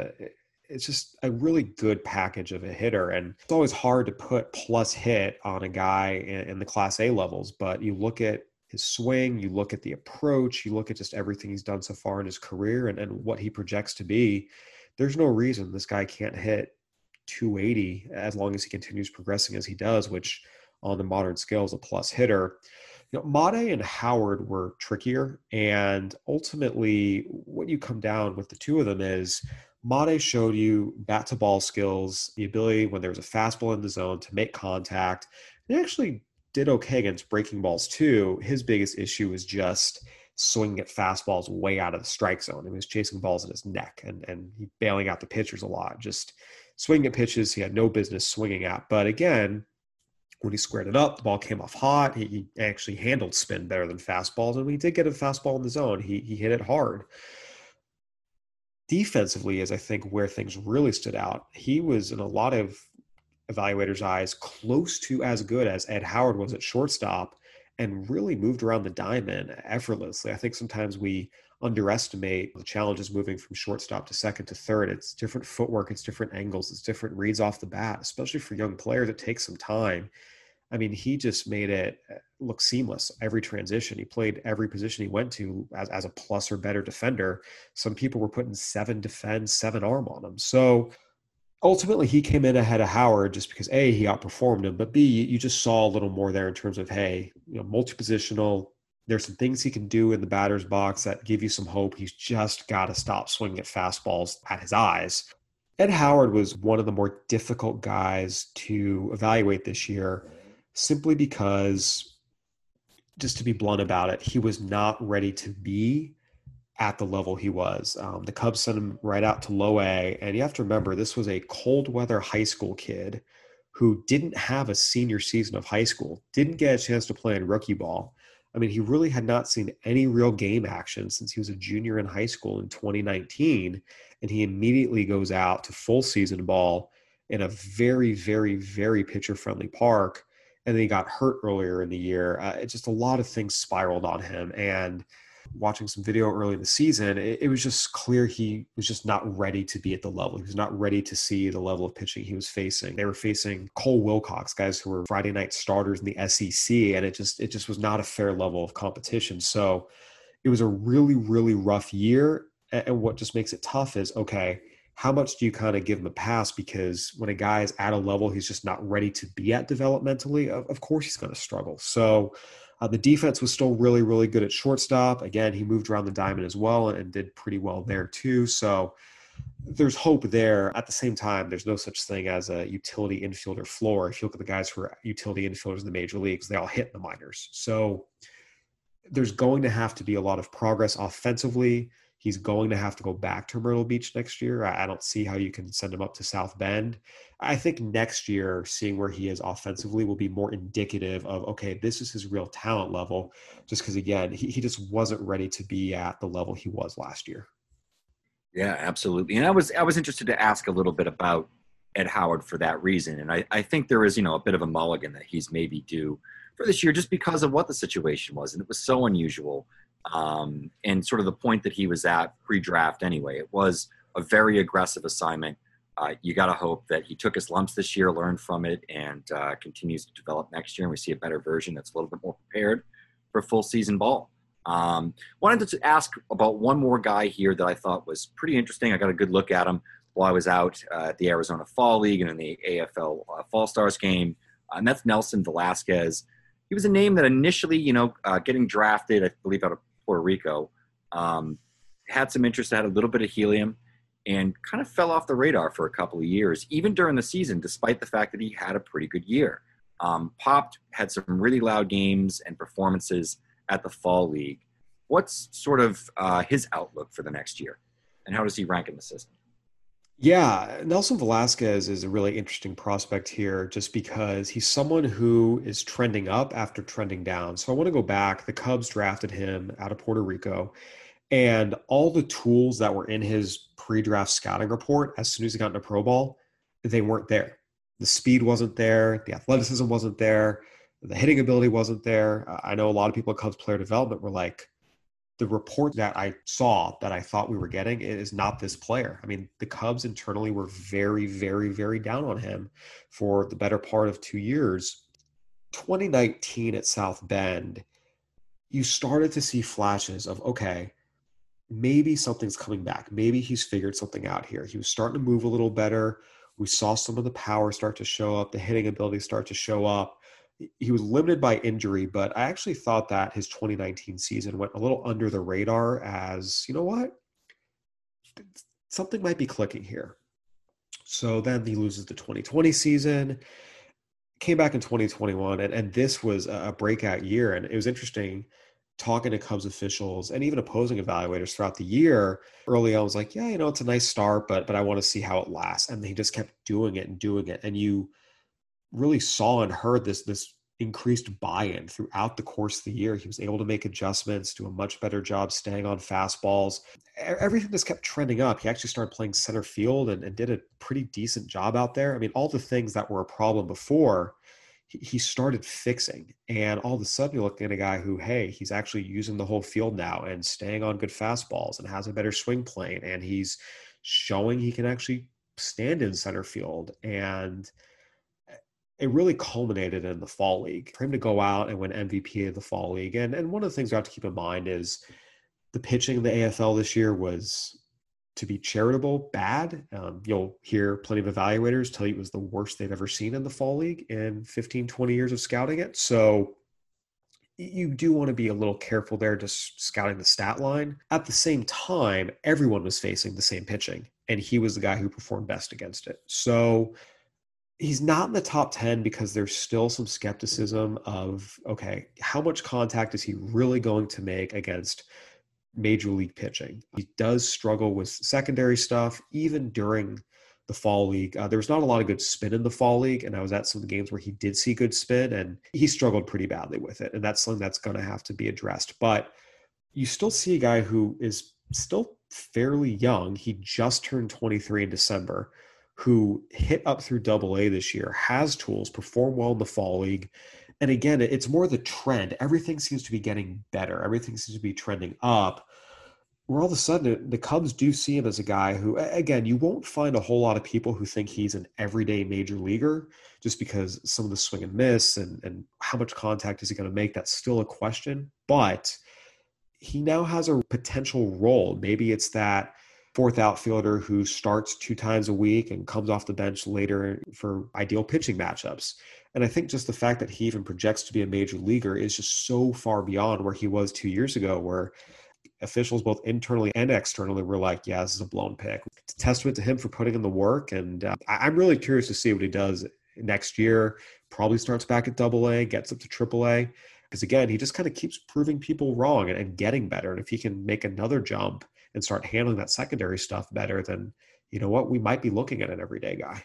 a really good package of a hitter. And it's always hard to put plus hit on a guy in the Class A levels, but you look at his swing, you look at the approach, you look at just everything he's done so far in his career and what he projects to be. There's no reason this guy can't hit 280 as long as he continues progressing as he does, which on the modern scale is a plus hitter. Made and Howard were trickier, and ultimately what you come down with the two of them is Made showed you bat to ball skills, the ability when there was a fastball in the zone to make contact. He actually did okay against breaking balls too. His biggest issue was just swinging at fastballs way out of the strike zone. He was chasing balls in his neck and he bailing out the pitchers a lot, just swinging at pitches he had no business swinging at. But again, when he squared it up, the ball came off hot. He actually handled spin better than fastballs. And when he did get a fastball in the zone, he hit it hard. Defensively is, I think, where things really stood out. He was, in a lot of evaluators' eyes, close to as good as Ed Howard was at shortstop and really moved around the diamond effortlessly. I think sometimes we underestimate the challenges moving from shortstop to second to third. It's different footwork, it's different angles, it's different reads off the bat, especially for young players. It takes some time. I mean, he just made it look seamless. Every transition, he played every position he went to as a plus or better defender. Some people were putting 7 defense, 7 arm on him. So Ultimately, he came in ahead of Howard just because A, he outperformed him, but B, you just saw a little more there in terms of, hey, multi-positional. There's some things he can do in the batter's box that give you some hope. He's just got to stop swinging at fastballs at his eyes. Ed Howard was one of the more difficult guys to evaluate this year simply because, just to be blunt about it, he was not ready to be at the level he was. The Cubs sent him right out to low A. And you have to remember, this was a cold weather high school kid who didn't have a senior season of high school, didn't get a chance to play in rookie ball. I mean, he really had not seen any real game action since he was a junior in high school in 2019. And he immediately goes out to full season ball in a very, very, very pitcher friendly park. And then he got hurt earlier in the year. Just a lot of things spiraled on him. And watching some video early in the season, it was just clear he was just not ready to be at the level. He was not ready to see the level of pitching he was facing. They were facing Cole Wilcox, guys who were Friday night starters in the SEC, and it just was not a fair level of competition. So it was a really, really rough year. And what just makes it tough is, okay, how much do you kind of give him a pass? Because when a guy is at a level he's just not ready to be at developmentally, of course he's going to struggle. So the defense was still really, really good at shortstop. Again, he moved around the diamond as well and did pretty well there too. So there's hope there. At the same time, there's no such thing as a utility infielder floor. If you look at the guys who are utility infielders in the major leagues, they all hit in the minors. So there's going to have to be a lot of progress offensively. He's going to have to go back to Myrtle Beach next year. I don't see how you can send him up to South Bend. I think next year, seeing where he is offensively will be more indicative of, okay, this is his real talent level, just because, again, he just wasn't ready to be at the level he was last year. Yeah, absolutely. And I was interested to ask a little bit about Ed Howard for that reason. And I think there is, a bit of a mulligan that he's maybe due for this year just because of what the situation was. And it was so unusual. And sort of the point that he was at pre-draft anyway. It was a very aggressive assignment. You got to hope that he took his lumps this year, learned from it, and continues to develop next year. And we see a better version that's a little bit more prepared for full season ball. Wanted to ask about one more guy here that I thought was pretty interesting. I got a good look at him while I was out at the Arizona Fall League and in the AFL Fall Stars game. And that's Nelson Velasquez. He was a name that initially, getting drafted, I believe, out of Puerto Rico, had some interest, had a little bit of helium, and kind of fell off the radar for a couple of years, even during the season, despite the fact that he had a pretty good year. Popped, had some really loud games and performances at the Fall League. What's sort of his outlook for the next year, and how does he rank in the system? Yeah, Nelson Velasquez is a really interesting prospect here just because he's someone who is trending up after trending down. So I want to go back. The Cubs drafted him out of Puerto Rico, and all the tools that were in his pre-draft scouting report, as soon as he got into pro ball, they weren't there. The speed wasn't there. The athleticism wasn't there. The hitting ability wasn't there. I know a lot of people at Cubs player development were like, the report that I saw that I thought we were getting is not this player. I mean, the Cubs internally were very, very, very down on him for the better part of 2 years. 2019 at South Bend, you started to see flashes of, okay, maybe something's coming back. Maybe he's figured something out here. He was starting to move a little better. We saw some of the power start to show up, the hitting ability start to show up. He was limited by injury, but I actually thought that his 2019 season went a little under the radar as, you know what, something might be clicking here. So then he loses the 2020 season, came back in 2021, and this was a breakout year. And it was interesting talking to Cubs officials and even opposing evaluators throughout the year. Early on, I was like, yeah, it's a nice start, but I want to see how it lasts. And he just kept doing it. And you really saw and heard this increased buy-in throughout the course of the year. He was able to make adjustments, do a much better job staying on fastballs. Everything just kept trending up. He actually started playing center field and did a pretty decent job out there. I mean, all the things that were a problem before, he started fixing. And all of a sudden you're looking at a guy who, hey, he's actually using the whole field now and staying on good fastballs and has a better swing plane. And he's showing he can actually stand in center field. And it really culminated in the Fall League. For him to go out and win MVP of the Fall League. And one of the things we have to keep in mind is the pitching in the AFL this year was to be charitable, bad. You'll hear plenty of evaluators tell you it was the worst they've ever seen in the fall league in 15, 20 years of scouting it. So you do want to be a little careful there just scouting the stat line. At the same time, everyone was facing the same pitching, and he was the guy who performed best against it. So he's not in the top 10 because there's still some skepticism of, okay, how much contact is he really going to make against major league pitching? He does struggle with secondary stuff, even during the fall league. There was not a lot of good spin in the fall league, and I was at some of the games where he did see good spin, and he struggled pretty badly with it. And that's something that's going to have to be addressed. But you still see a guy who is still fairly young. He just turned 23 in December, who hit up through AA this year, has tools, performed well in the fall league. And again, it's more the trend. Everything seems to be getting better. Everything seems to be trending up. Where all of a sudden the Cubs do see him as a guy who, again, you won't find a whole lot of people who think he's an everyday major leaguer just because some of the swing and miss and how much contact is he going to make, that's still a question. But he now has a potential role. Maybe it's that fourth outfielder who starts 2 times a week and comes off the bench later for ideal pitching matchups. And I think just the fact that he even projects to be a major leaguer is just so far beyond where he was 2 years ago, where officials both internally and externally were like, yeah, this is a blown pick. It's a testament to him for putting in the work. And I'm really curious to see what he does next year. Probably starts back at AA, gets up to AAA. Because again, he just kind of keeps proving people wrong and getting better. And if he can make another jump and start handling that secondary stuff better, then you know what, we might be looking at an everyday guy.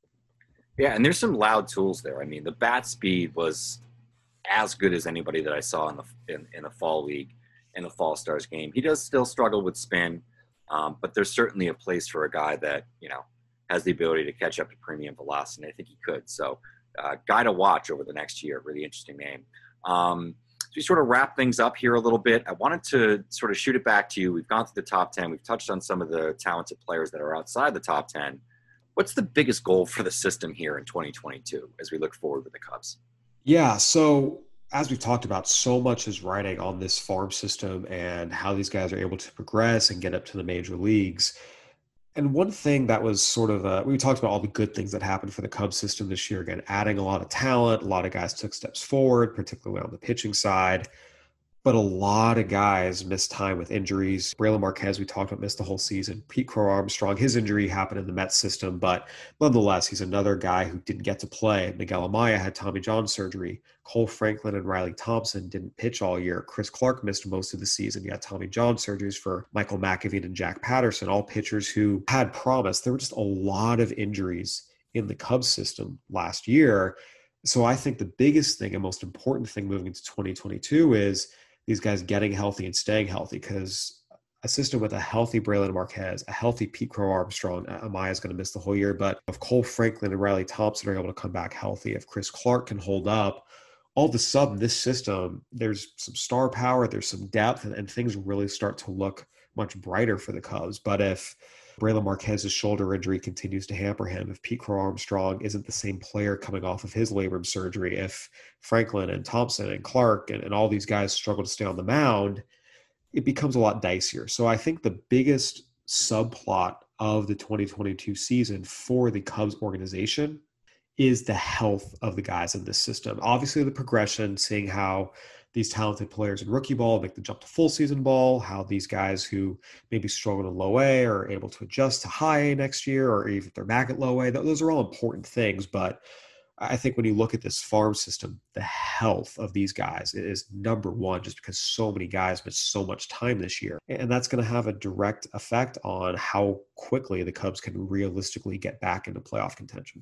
Yeah, and there's some loud tools there. I mean, the bat speed was as good as anybody that I saw in the fall league, in the Fall Stars game. He does still struggle with spin, but there's certainly a place for a guy that, you know, has the ability to catch up to premium velocity. And I think he could. So guy to watch over the next year. Really interesting name. So we sort of wrap things up here a little bit. I wanted to sort of shoot it back to you. We've gone through the top 10. We've touched on some of the talented players that are outside the top 10. What's the biggest goal for the system here in 2022 as we look forward with the Cubs? Yeah, so as we've talked about, so much is riding on this farm system and how these guys are able to progress and get up to the major leagues. And one thing that was sort of, we talked about all the good things that happened for the Cubs system this year, again, adding a lot of talent, a lot of guys took steps forward, particularly on the pitching side. But a lot of guys missed time with injuries. Brailyn Marquez, we talked about, missed the whole season. Pete Crow-Armstrong, his injury happened in the Mets system, but nonetheless, he's another guy who didn't get to play. Miguel Amaya had Tommy John surgery. Cole Franklin and Riley Thompson didn't pitch all year. Chris Clark missed most of the season. You had Tommy John surgeries for Michael McAveen and Jack Patterson, all pitchers who had promise. There were just a lot of injuries in the Cubs system last year. So I think the biggest thing and most important thing moving into 2022 is these guys getting healthy and staying healthy, because a system with a healthy Brailyn Marquez, a healthy Pete Crow-Armstrong, Amaya is going to miss the whole year. But if Cole Franklin and Riley Thompson are able to come back healthy, if Chris Clark can hold up, all of a sudden this system, there's some star power, there's some depth, and things really start to look much brighter for the Cubs. But if Brailyn Marquez's shoulder injury continues to hamper him, if Pete Crow-Armstrong isn't the same player coming off of his labrum surgery, if Franklin and Thompson and Clark and all these guys struggle to stay on the mound, it becomes a lot dicier. So I think the biggest subplot of the 2022 season for the Cubs organization is the health of the guys in this system. Obviously the progression, seeing how these talented players in rookie ball make the jump to full season ball, how these guys who maybe struggle in low A are able to adjust to high A next year, or even if they're back at low A. Those are all important things. But I think when you look at this farm system, the health of these guys is number one, just because so many guys missed so much time this year. And that's going to have a direct effect on how quickly the Cubs can realistically get back into playoff contention.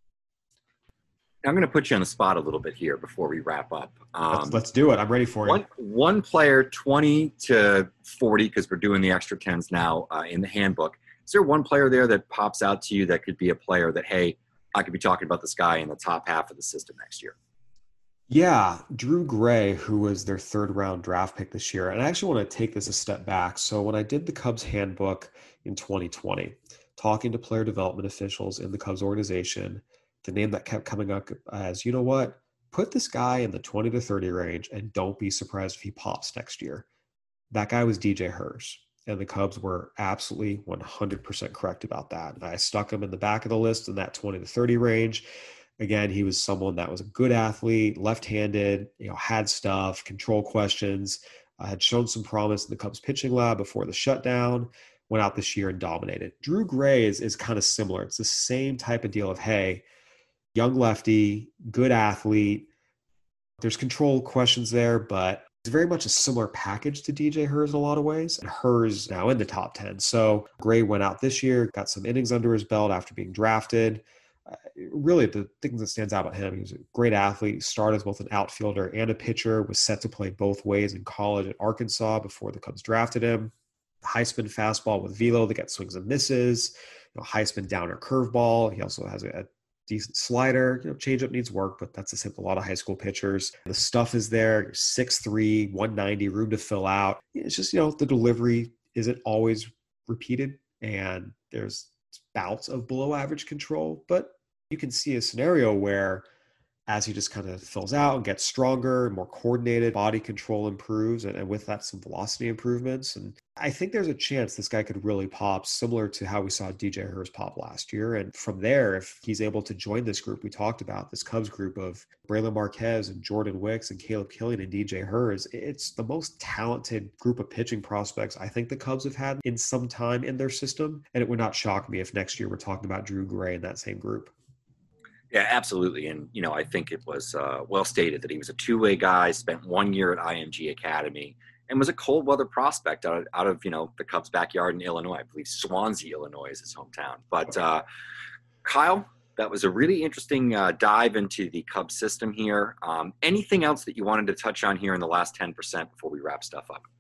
I'm going to put you on the spot a little bit here before we wrap up. Let's do it. I'm ready for you. One player, 20 to 40, because we're doing the extra 10s now in the handbook. Is there one player there that pops out to you that could be a player that, hey, I could be talking about this guy in the top half of the system next year? Yeah, Drew Gray, who was their 3rd round draft pick this year. And I actually want to take this a step back. So when I did the Cubs handbook in 2020, talking to player development officials in the Cubs organization, the name that kept coming up as, you know what, put this guy in the 20 to 30 range and don't be surprised if he pops next year. That guy was DJ Hers. And the Cubs were absolutely 100% correct about that. I stuck him in the back of the list in that 20 to 30 range. Again, he was someone that was a good athlete, left-handed, had stuff, control questions, had shown some promise in the Cubs pitching lab before the shutdown, went out this year and dominated. Drew Gray is kind of similar. It's the same type of deal of, hey, young lefty, good athlete. There's control questions there, but it's very much a similar package to DJ Herz in a lot of ways. And Herz now in the top 10. So Gray went out this year, got some innings under his belt after being drafted. Really, the thing that stands out about him, he was a great athlete. He started as both an outfielder and a pitcher, was set to play both ways in college at Arkansas before the Cubs drafted him. High spin fastball with velo that got swings and misses, high spin downer curveball. He also has a decent slider. Changeup needs work, but that's the same with a lot of high school pitchers. The stuff is there. You're 6'3", 190, room to fill out. It's just, the delivery isn't always repeated, and there's bouts of below average control, but you can see a scenario where as he just kind of fills out and gets stronger, more coordinated, body control improves, and with that, some velocity improvements. And I think there's a chance this guy could really pop, similar to how we saw DJ Herz pop last year. And from there, if he's able to join this group we talked about, this Cubs group of Braylon Marquez and Jordan Wicks and Caleb Killian and DJ Herz, it's the most talented group of pitching prospects I think the Cubs have had in some time in their system. And it would not shock me if next year we're talking about Drew Gray in that same group. Yeah, absolutely. And, I think it was well stated that he was a two-way guy, spent 1 year at IMG Academy, and was a cold weather prospect out of the Cubs' backyard in Illinois. I believe Swansea, Illinois is his hometown. But Kyle, that was a really interesting dive into the Cubs system here. Anything else that you wanted to touch on here in the last 10% before we wrap stuff up?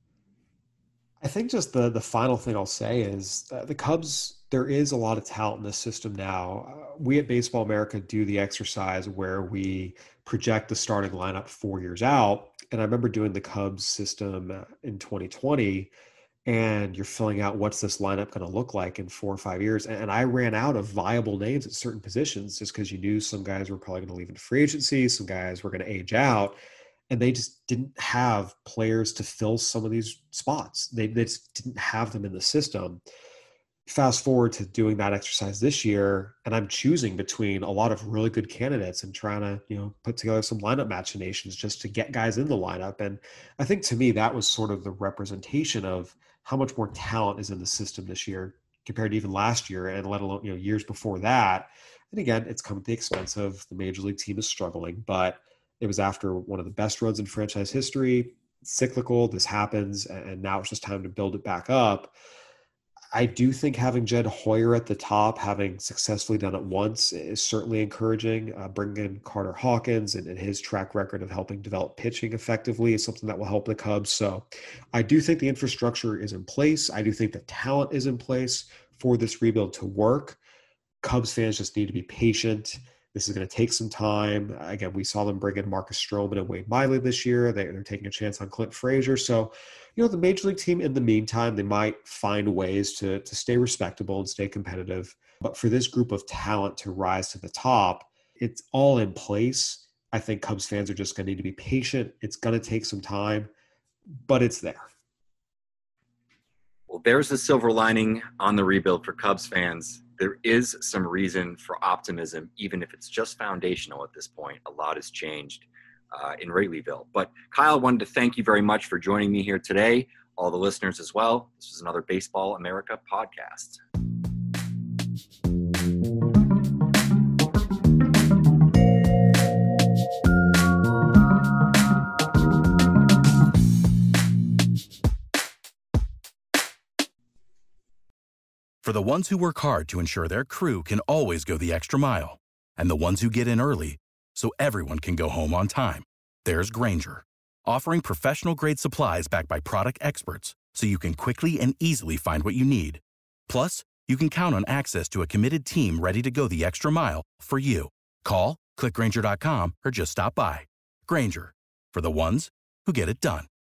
I think just the final thing I'll say is the Cubs, there is a lot of talent in this system now. We at Baseball America do the exercise where we project the starting lineup 4 years out. And I remember doing the Cubs system in 2020, and you're filling out what's this lineup going to look like in 4 or 5 years. And I ran out of viable names at certain positions just because you knew some guys were probably going to leave into free agency, some guys were going to age out. And they just didn't have players to fill some of these spots. They just didn't have them in the system. Fast forward to doing that exercise this year, and I'm choosing between a lot of really good candidates and trying to, put together some lineup machinations just to get guys in the lineup. And I think to me, that was sort of the representation of how much more talent is in the system this year compared to even last year, and let alone, years before that. And again, it's come at the expense of the major league team is struggling, but it was after one of the best runs in franchise history. It's cyclical, this happens, and now it's just time to build it back up. I do think having Jed Hoyer at the top, having successfully done it once, is certainly encouraging. Bringing in Carter Hawkins and his track record of helping develop pitching effectively is something that will help the Cubs. So I do think the infrastructure is in place. I do think the talent is in place for this rebuild to work. Cubs fans just need to be patient. This is going to take some time. Again, we saw them bring in Marcus Stroman and Wade Miley this year. They're taking a chance on Clint Frazier. So, the major league team, in the meantime, they might find ways to stay respectable and stay competitive. But for this group of talent to rise to the top, it's all in place. I think Cubs fans are just going to need to be patient. It's going to take some time, but it's there. Well, there's the silver lining on the rebuild for Cubs fans. There is some reason for optimism, even if it's just foundational at this point. A lot has changed in Wrigleyville. But Kyle, I wanted to thank you very much for joining me here today. All the listeners as well. This was another Baseball America podcast. For the ones who work hard to ensure their crew can always go the extra mile, and the ones who get in early so everyone can go home on time, there's Grainger, offering professional-grade supplies backed by product experts so you can quickly and easily find what you need. Plus, you can count on access to a committed team ready to go the extra mile for you. Call, click Grainger.com, or just stop by. Grainger, for the ones who get it done.